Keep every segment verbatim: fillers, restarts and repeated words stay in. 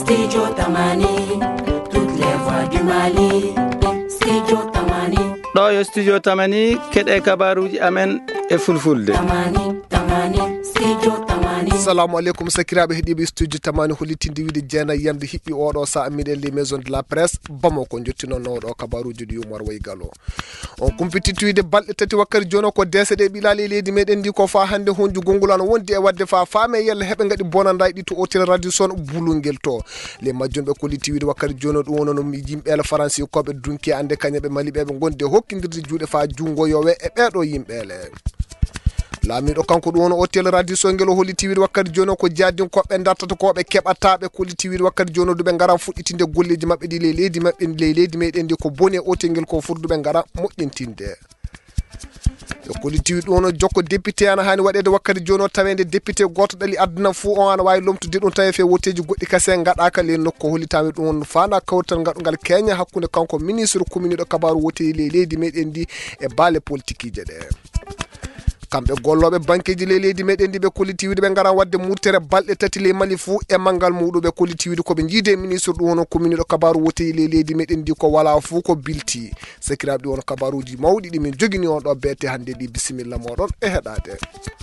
Studio Tamani, toutes les voix du Mali. Studio Tamani. Ɗo yo studio Tamani keɗe kabaruji amen e fulfulde. Tamani, Tamani, Studio Tamani. Assalamu alaikum sakiraɓe heeɗiɓe studio Tamani hollitinde wiide jeena yamde hiɓɓi oɗo sa miɗen les maison de la presse Bamako jottinono ɗo kabaruji ɗi Oumar Waygalo on kumpititoyde balɗe tati wakkati joni ko dese ɗe ɓilali leydi meɗen ndi ko fa hande honju gongol an wondi e wadde fa faame yalla heɓe gaɗi bonanda ɗi to hotel radio son bulungel to les majjumɓe kollitiwide wakkati joni ɗum wono no yimɓeele français koɓe dunki ande kañaɓe maliɓeɓe gonde hokkidirde juuɗe fa jungo yowe e ɓeɗo yimɓeele laamiɗo kanko ɗum woni hotel radio so ngel hollitiwide wakkati joni ko jaadin koɓe dartata koɓe keɓataɓe kollitiwide wakkati joni duɓe ngara fuɗɗitinde golleji mabɓe ɗi ley leydi mabɓe ley leydi meɗen ndi ko boni hotel ngel ko furduɓe ngara moƴƴintinde yo kollitiwide ɗum woni jokko député ana hani waɗede wakkati joni tawede député goto ɗali aduna fou on ana wawi lomtude ɗum tawi fe wotteji goɗɗi kase gaɗaka le nokko hollitami ɗum won fana kawtal gaɗugal keña hakkude kanko ministre commune ɗo kabaru woteji ley leydi meɗen ndi e baale politique ji ɗe kamɓe golloɓe banqueji ley leydi meɗen ndi ɓe kollitiwide ɓe ngara wadde murtere balɗe tati ley Mali fou e manggal muɗum ɓe kollitiwide koɓe jiide ministre ɗum wono commune ɗo kabaru woteji ley leydi meɗen ndi ko wala fou ko bilti sakiraɓe ɗi wono kabaruji mawɗi ɗi min jogini on ɗo beete hande ɗi bisimilla moɗon e heɗade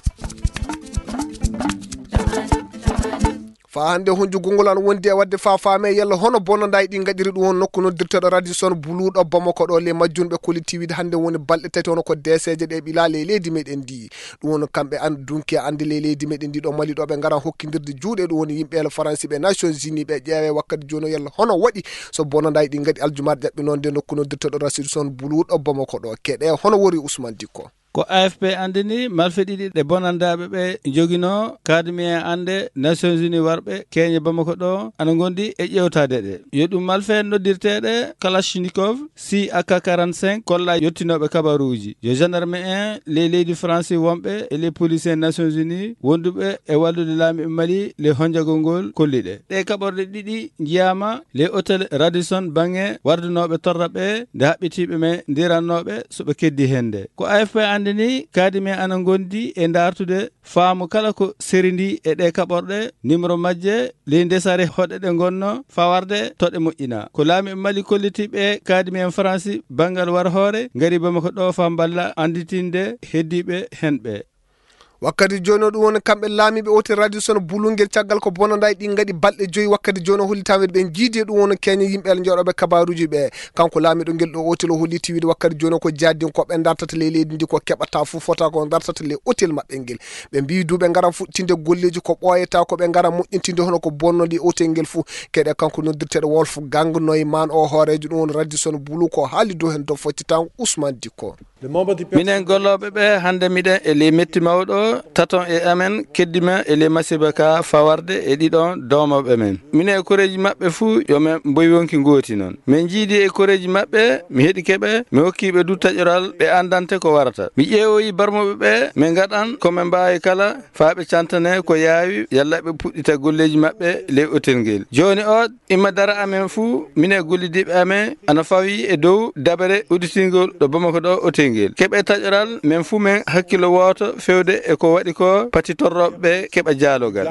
fa hande honju gongol an wondi e wadde fa faame yalla hono bonanda ɗi gaɗiri ɗum won nokku noddirteɗo radio son buluɗo Bamako ɗo le majjunɓe kollitiwide hande woni balɗe tati hono ko deseje ɗe ɓila ley leydi meɗen ndi ɗum woni kamɓe an dunki ande ley leydi meɗen ndi ɗo Mali ɗo ɓe ngara hokkidirde juuɗe ɗum woni yimɓeele français ɓe Nations Unis ɓe ƴeewe wakkati joni yalla hono waɗi so bonanda ɗi gaɗi aljumaɗe jaɓɓe noon nde nokku noddirteɗo radio son buluɗo Bamako ɗo keɗe hono wori Ousmane Dicko ko A F P andini malfe ɗiɗi ɗe bonandaɓe ɓe jogino kadmi e ande Nations Unis warɓe keñe Bamako ɗo ana gondi e ƴewtade ɗe yo ɗum malfe noddirteɗe Kalashnikov si A K quarante-cinq kolla yettinoɓe kabaruji yo gendarme en les leydi français wonɓe e les policiers Nations Unis wonduɓe e wallude laami Mali les honjagol ngol kolliɗe ɗe kaɓorde ɗiɗi jiyama les hôtel Radisson bange wardunoɓe torraɓe nde haɓɓitiɓe men ndirannoɓe soɓe keddi hende ko A F P andini kadimi ana gondi e dartude faamu kala ko serindi e ɗe kaɓorɗe numéro majje ley ndesare hoɗe ɗe gonno fawarde toɗe moƴƴina ko laami Mali kollitiɓe kadimi en français bangal war hoore gari Bamako ɗo fa balla anditinde heddiɓe henɓe wakkati joni ɗum woni kamɓe laamiɓe hotel radio son bulungel caggal ko bonanda ɗi gaɗi balɗe joyi wakkati joni hollitameɗe ɓe jiidi ɗum woni keñe yimɓeele jooɗoɓe kabaruji ɓe kanko laamiɗo ngel ɗo hotel o hollitiwide wakkati joni ko jaadin koɓe dartata ley leydi ndi ko keɓata fou fota ko dartata ley hotel maɓɓe ngel ɓe mbi duɓe ngara fuɗɗitinde golleji ko ɓoyata koɓe ngara moƴƴintinde hono ko bonnoɗi hotel ngel fou keɗe kanko noddirteɗo Wolf Gang noye man o hoorejo ɗum woni radio son bulu ko haali dow hen dow foccitan Ousmane Dicko minen golloɓe ɓe hande miɗen e ley metti mawɗo taton e amen keddima e ley masiba ka fawarde e ɗiɗon domoɓe men minen e koreji mabɓe fuu yomin boyi wonki gooti noon min jiidi e koreji mabɓe mi heeɗi keɓe mi hokkiɓe du taƴoral ɓe andante ko warata mi ƴeewoyi barmoɓe ɓe min gaɗan komin mbawi kala faaɓe cantane ko yaawi yalla ɓe puɗɗita golleji mabɓe ley hôtel ngel joni o imma dara amen fuu minen gollidiɓe amen ana fawi e dow dabere auditingol ɗo Bamako ɗo hôtel ngel keɓe taƴoral min fuu min hakkilo woto fewde e ko waɗi ko pati torroɓe keɓa jaalogal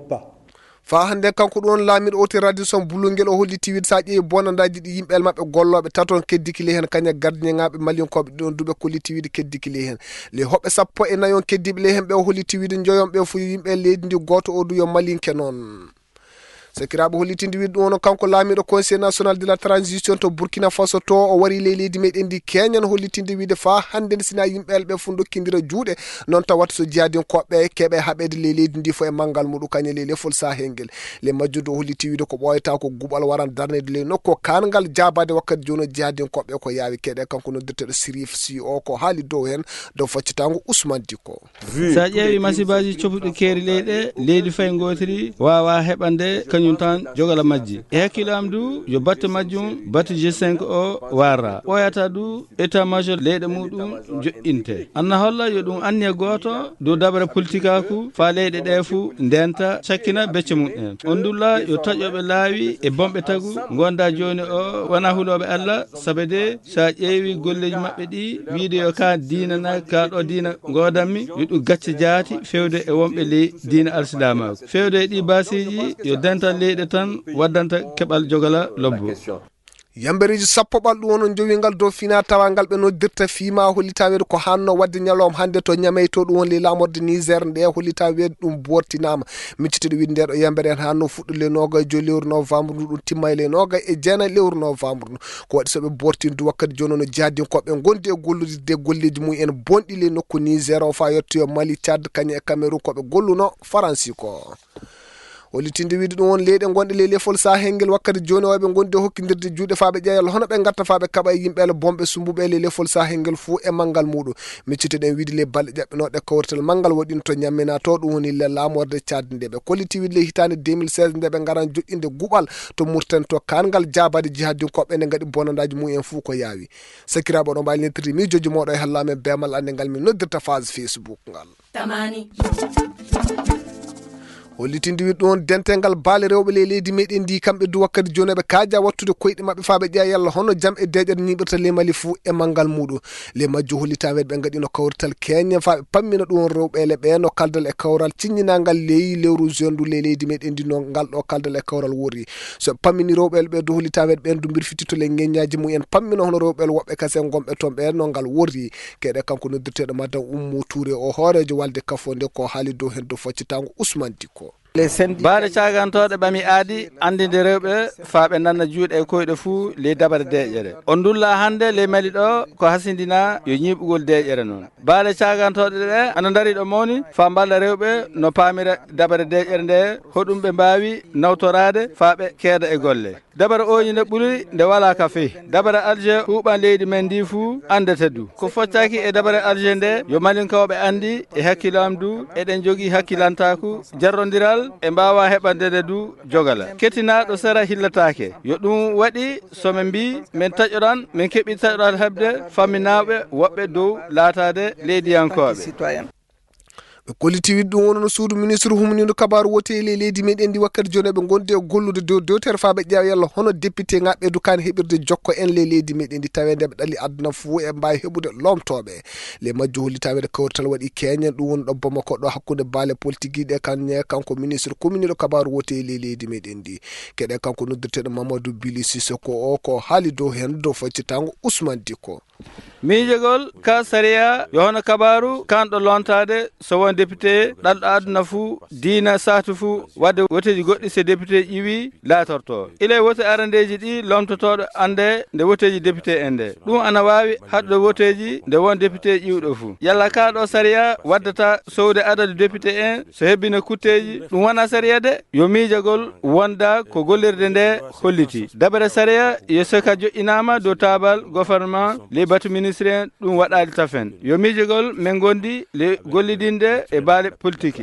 fa hande kanko ɗon laamiɗo hotel radio son bulungel o hollitiwide sa ƴeewi bonandaji ɗi yimɓeele mabɓe golloɓe taton keddiki ley hen kaña gardien ŋaɓe malionkoɓe ɗon duɓe kollitiwide keddiki ley hen les hoɓɓe sappo e nayon keddiɓe ley hen ɓe hollitiwide joyon ɓe fo yimɓe leydi ndi goto o du yo malinke noon sakiraɓe hollitinde wiide ɗum wono kanko laamiɗo conseil national de la transition to Burkina Faso to o wari ley leydi meɗen ndi keñan hollitinde wiide fa hande sina yimɓeele ɓe fu dokkidira juuɗe noon tawata so jaadin koɓɓe keeɓe haɓede ley leydi ndi fo e manggal muɗum kañe ley lefol sahel ngel le majjude holliti wiide ko ɓoyata ko guɓal waran darnede ley nokku kangal jabade wakkati joni jaadin koɓɓe ko yaawi keɗe kanko noddirteɗo Sirif si o ko haali dow hen dow faccitango Ousmane Dicko sa ƴeewi masibaji copuɗi keeri leyɗe leydi fay gotiri wawa heɓande kañum tan jogala majji e hakkilo am du yo batte majjum batte G cinq o warra ɓoyata du état major leyɗe muɗum joƴƴinte anna holla yo ɗum anniya goto dow dabare politique aku fa leyɗe ɗe fuu ndenta cakkina becce mum en on dulla yo taƴoɓe laawi e bomɓe tagu gonda joni o wona huuloɓe Allah saabe de sa ƴeewi golleji mabɓe ɗi wiide yo ka dinana ka ɗo dina godanmi yo ɗum gacce jaati fewde e wonɓe ley dina alsilamaku fewde e ɗi basiji yo dental leyɗe tan waddanta keɓal jogala lobbo. yambereji sappo ɓalɗu wonon jowingal dow fina tawangal ɓe noddirta fima hollitawede ko hanno wadde ñalawma hande to ñameyto ɗum won le lamorde Niger nde hollitawede ɗum bortinama miccitede wide ndeɗo yambere en hanno fuɗɗo le noga jo lewru novembre ndu ɗum timma le noga e jeenayi lewru novembre ndu ko waɗi soɓe bortindu wakkati joni no jihadinkoɓe gondi e gollude golleji mumen bonɗi le nokku Niger o fa yettoyo Mali, Tchad, kañum e Cameroun koɓe golluno Faransi ko hollitinde wiide ɗum won leyɗe gonɗe le lefol sahengel wakkati joni o ɓe gondi hokkidirde juuɗe faaɓe ƴeeyal hono ɓe gatta faaɓe kaɓa e yimɓe bomɓe sumbuɓe le lefol sahengel fuu e manggal muɗum micciteɗen wiide le balɗe ƴaɓɓinoɗe kawrital manggal waɗino to ñammina to ɗum woni le lamorde Tchad nde ɓe kolliti wiide le hitande deux mille seize nde ɓe garan joƴƴinde guɓal to Mauritanie to kangal jabade jihadinkoɓe nde gaɗi bonandaji mumen fuu ko yaawi sakiraɓe oɗon mbawi lentirde miijoji moɗo e hallame bemal ande ngal min noddirta phase Facebook ngal tamani hollitinde wiide ɗon dentengal baale rewɓe le leydi meɗen ndi kamɓe du wakkati joni ɓe kaaja wattude koyɗe mabɓe faaɓe ƴeeya yalla hono jam e deƴƴere ñiɓirta le Mali fuu e manggal muɗum le majjo hollitawede ɓe gaɗino kawrital keñe faaɓe pammina ɗum rewɓele ɓe no kaldal e kawral cinñinagal leyi lewru jeune du le leydi meɗen ndi no ngal ɗo kaldal e kawral wori so pammini rewɓele ɓe du hollitawede ɓen du mbirfitito le ŋeññaji mumen pammina hono rewɓele woɓɓe kase gomɓe toon ɓe no ngal wori keɗe kanko noddirteɗo madame Oumou Touré o hoorejo walde kafo nde ko haali dow hen dow foccitango Ousmane Dicko baade cagantoɗe ɓami aadi andinde rewɓe faaɓe nanna juuɗe e koyɗe fuu ley dabare deƴƴere on dulla hande ley Mali ɗo ko hasindina yo ñiɓugol deƴƴere noon baade cagantoɗe ɗe ana daari ɗo mawni fa mballa rewɓe no paamira dabare deƴƴere nde hoɗum ɓe mbawi nawtorade faaɓe keeda e golle dabare oñi nde ɓuuri nde wala ka feyi dabare Alger huuɓan leydi men ndi fuu andete du ko foccaki e dabare Alger nde yo malinkawɓe andi e hakkilam du eɗen jogui hakkilantaku jarrodiral e mbawa heɓandede du jogala kettinaɗo sera hillatake yo ɗum waɗi somin mbi min taƴoɗan min keeɓi taƴoɗan hebde famminaɓe woɓɓe dow laatade leydiyankoɓe ɓe kolliti wiide ɗum wono no suudu ministre humniɗo kabaru woteli leydi meɗen ndi wakkati joni ɓe gondi e gollude dow dewtere faaɓe ƴeewa yalla hono député ngaɓe dukani heɓirde jokko en le leydi meɗen ndi tawede ɓe ɗali aduna fuu e mbawi heɓude lomtoɓe le majjo holli tawede kawrital waɗi keñen ɗum woni ɗo Bamako ɗo hakkude baale politique ɗe kanye kanko ministre communiɗo kabaru woteli leydi meɗen ndi keɗe kanko noddirteɗo Mamadou Bili Sissoko o ko haali dow hen dow faccitango Ousmane Dicko miijegol ka sariya yo hono kabaru kanɗo lontade so won député ɗalɗo aduna fuu diina satu fuu wadde woteji goɗɗi so député ƴiwi laatorto ile wote arandeji ɗi lomtotoɗo ande nde woteji député en nde ɗum ana wawi haɗɗo woteji nde won député ƴiwɗo fuu yalla kaɗo sariya waddata sowde adadu député en so hebbino kutteji ɗum wona sariya de yo miijegol wonda ko gollirde nde holliti dabare sariya yo soka joƴƴinama dow tabal gouvernement les batu ministre en ɗum waɗali tafen yo miijegol min gondi le gollidinde e baale politique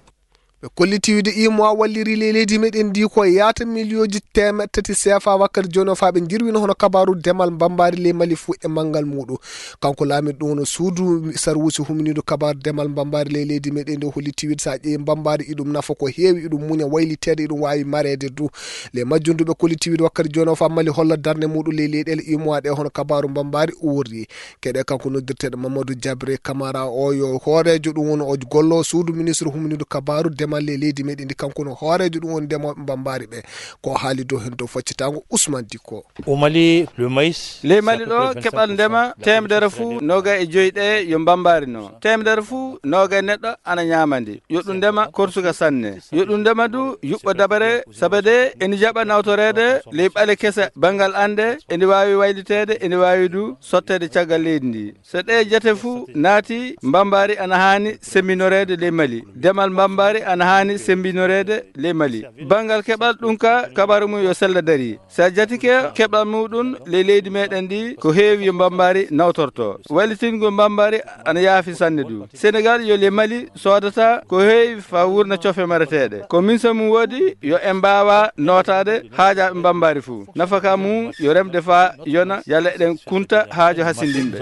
ɓe kolliti wiide imo walliri le leydi meɗen ndi ko yaata millioji temeɗɗe tati C F A wakkati joni o fa ɓe jirwino hono kabaru demal bambari le Mali fuu e manggal muɗum kanko laamiɗo ɗum no suudu sarwusi humniɗo kabaru demal bambari le leydi meɗen ndi holliti wiide sa ƴeewi bambari iɗum nafa ko heewi iɗum muña waylitede iɗum wawi marede du le majjunduɓe kolliti wiide wakkati joni o fa Mali holla darde muɗum le leyɗele imo ɗe hono kabaru bambari urri keɗe kanko noddirteɗo Mamadou Diabré Camara o yo hoorejo ɗum woni o gollo suudu ministre humniɗo kabaru malle leydi meɗen ndi kanko no hoorejo ɗum woni ndemoɓe bambari ɓe ko haali dow hen dow faccitango Ousmane Dicko au Mali le maïs le Mali ɗo keɓal ndema temedere fuu noga e joyi ɗe yo bambari no temedere fuu noga e neɗɗo ana ñamandi yo ɗum ndema korsuga sanne yo ɗum ndema du yuɓɓo dabare sabade ene jaɓa nawtorede ley ɓale kese bangal ande ene wawi waylitede ene wawi du sottede caggal leydi ndi so ɗe jete fuu naati bambari ana hani sembinorede ley Mali demal bambari ana hani sembinorede ley Mali bangal keɓal ɗum ka kabaru mum yo sella dari sa jatike keɓal muɗum ley leydi meɗen ndi ko heewi yo bambari nawtorto wallitingol bambari ana yaafi sanne du Sénégal yo ley Mali sodata ko heewi fa wurna cofe marateɗe ko min so mum woodi yo en mbawa notade haajaɓe bambari fuu nafaka mum yo remde fa yona yalla eɗen kunta haajo hasindinɓe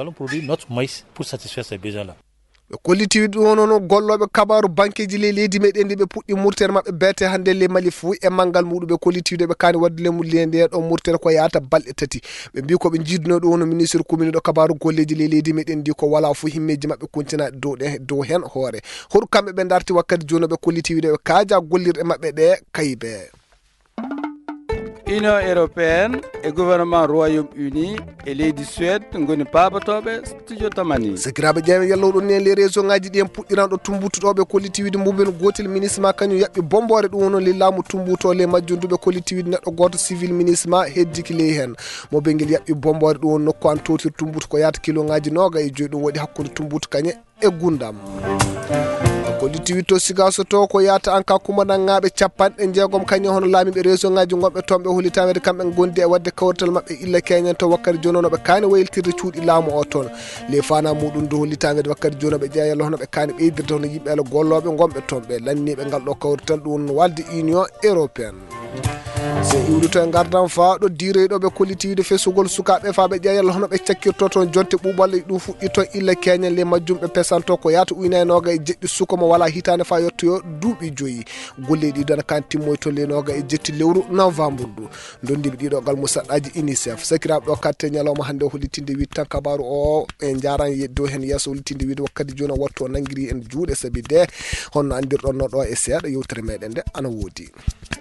ɓe kolliti wiide ɗum noon golloɓe kabaru banqueji le leydi meɗen ndi ɓe puɗɗi murtere mabɓe beete hande le Mali fuu e manggal muɗum ɓe kolliti wiide ɓe kani wadde le mulle nde ɗon murtere ko yaata balɗe tati ɓe mbi koɓe jiiduno ɗum wono ministre commune ɗo kabaru golleji le leydi meɗen ndi ko wala fuu himmeji mabɓe kuntinaɗe dow ɗe dow hen hoore hoɗo kamɓe ɓe darti wakkati joni ɓe kolliti wiide ɓe kaaja gollirɗe mabɓe ɗe kayibe Union européenne e gouvernement Royaume-Uni e leydi Suède ngoni babatoɓe studio tamani sekiraɓe ƴeewe yallowɗon ni les région ngaji ɗi en puɗɗiranɗo tumbutuɗoɓe collectivité mbuɓen gotel ministre ma kañum yaɓɓi bombore ɗum wonon li laamu tumbuto le majjonduɓe collectivité neɗɗo goto civil ministre ma heddiki ley hen mo ɓengel yaɓɓi bombore ɗum won nokku an totir tumbutu ko yata kilo ngaji noga e joyi ɗum waɗi hakkude tumbutu kañe e gundam collectivité sigaso to ko yata an ka kumanangaɓe capanɗe jeegom kañum hono laamiɓe région ngaji gonɓe tomɓe hulitawede kamɓe gondi e wadde kawrital mabɓe illa keñen to wakkati joni ono ɓe kaani wayltirde cuuɗi laamu o toon les fana muɗum do hulitawede wakkati joni ɓe ƴeeyalla hono ɓe kaani ɓeydirde hono yimɓe ala golloɓe gonɓe tomɓe lanniɓe ngal ɗo kawrital ɗum walde union européenne se iwrito e gardan faaɗo direɗoɓe collectivité fesugol sukaɓe faaɓe ƴeeyalla hono ɓe cakkirto toon jonte ɓuuɓal ɗum fuɗɗi toon illa keñen les majjumɓe pesanto ko yata uynanoga e jeɗɗi suka mo wala hitande fa yettoyo duuɓi joyyi golle ɗi dana kan timmoy to lenoga e jetti lewru novembre du dondiɓe ɗiɗo gal musaɗɗaji unicef sakiraɓe ɗo katte ñalawma hande o hollitinde wi tan kabaru o e jaran dow hen yesso hollitinde wiide wakkati joni wattu o nanguiri en juuɗe saabi de honno andirɗon no ɗo e seeɗa yewtere meɗen nde ana woodi